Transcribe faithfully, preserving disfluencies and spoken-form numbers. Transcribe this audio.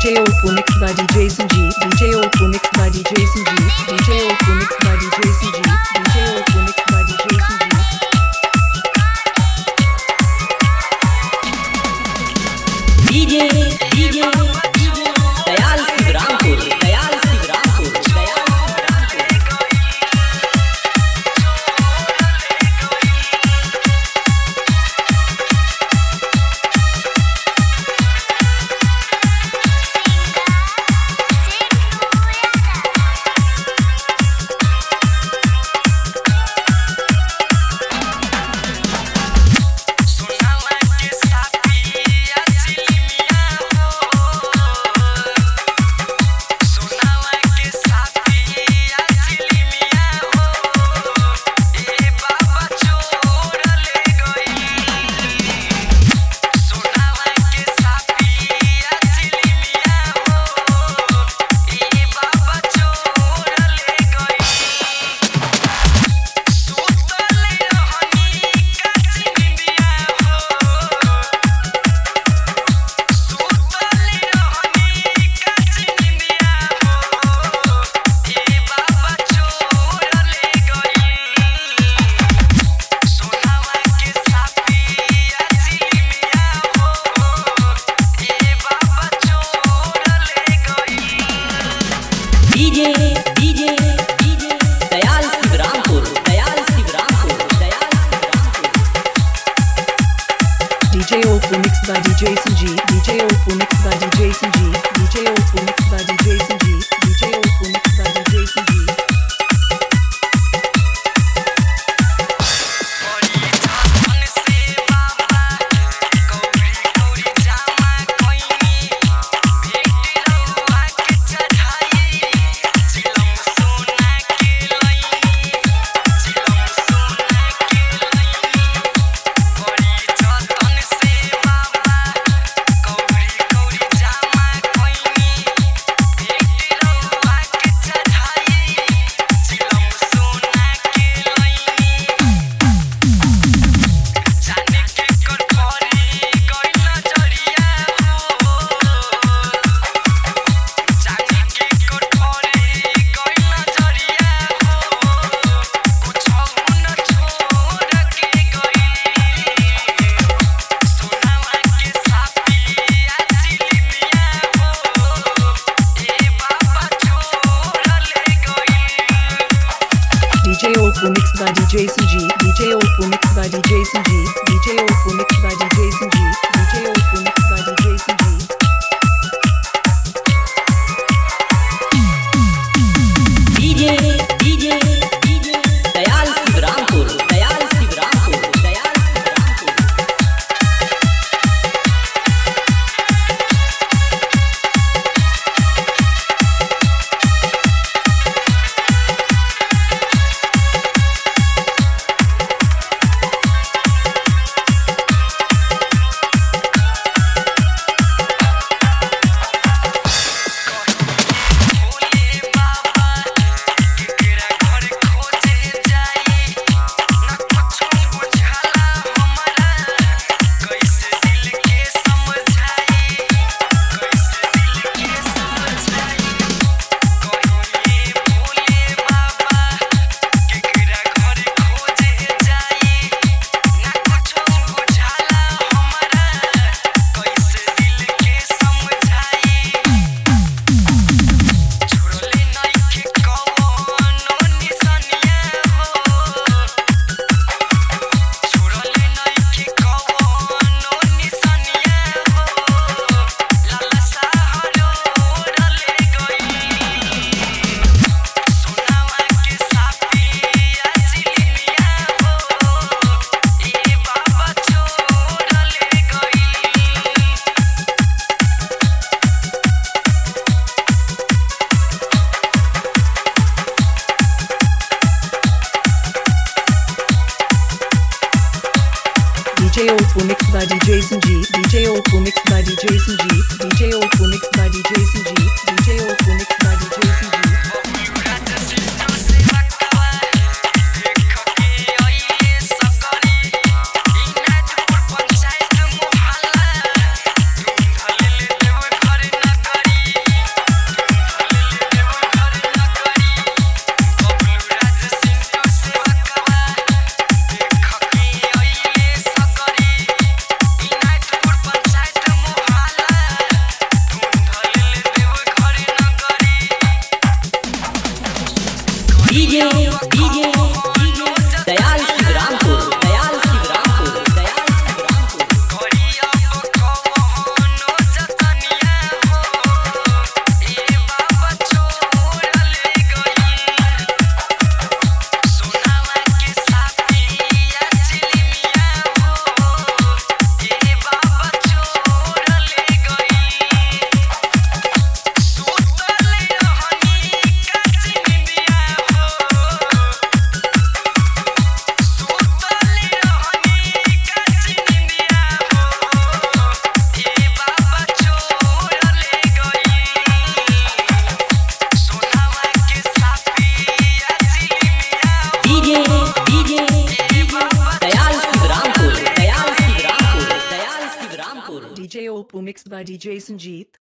J Oppo mixed by D J Sanjeev. D J Oppo mixed by D J Sanjeev. D J Oppo mixed by D J Sanjeev. D J Oppo mixed by D J Sanjeev. DJ DJ Dayal Shivrampur Dayal Shivrampur Dayal D J Oppo mixed by D J Sanjeev. D J Oppo mixed by D J Sanjeev. D J Oppo mixed by D J Sanjeev. D J Oppo mixed by D J Sanjeev. D J Oppo mixed by D J Sanjeev. D J Oppo mixed by D J Sanjeev. D J Oppo mixed by D J Sanjeev. D J Oppo mixed by D J Sanjeev. DJ DJ DJ Dayal Shivrampur Dayal Shivrampur Dayal Shivrampur D J Oppo mixed by D J Sanjeev. D J Oppo mixed by D J Sanjeev. D J Oppo mixed by D J Sanjeev. D J Oppo mixed by D J Sanjeev. Panchayat मोहल्ला धूम धले देव घर न करी DJ DJ Dayal Shivrampur Dayal Shivrampur Dayal Shivrampur D J Oppo mixed by D J Sanjeet.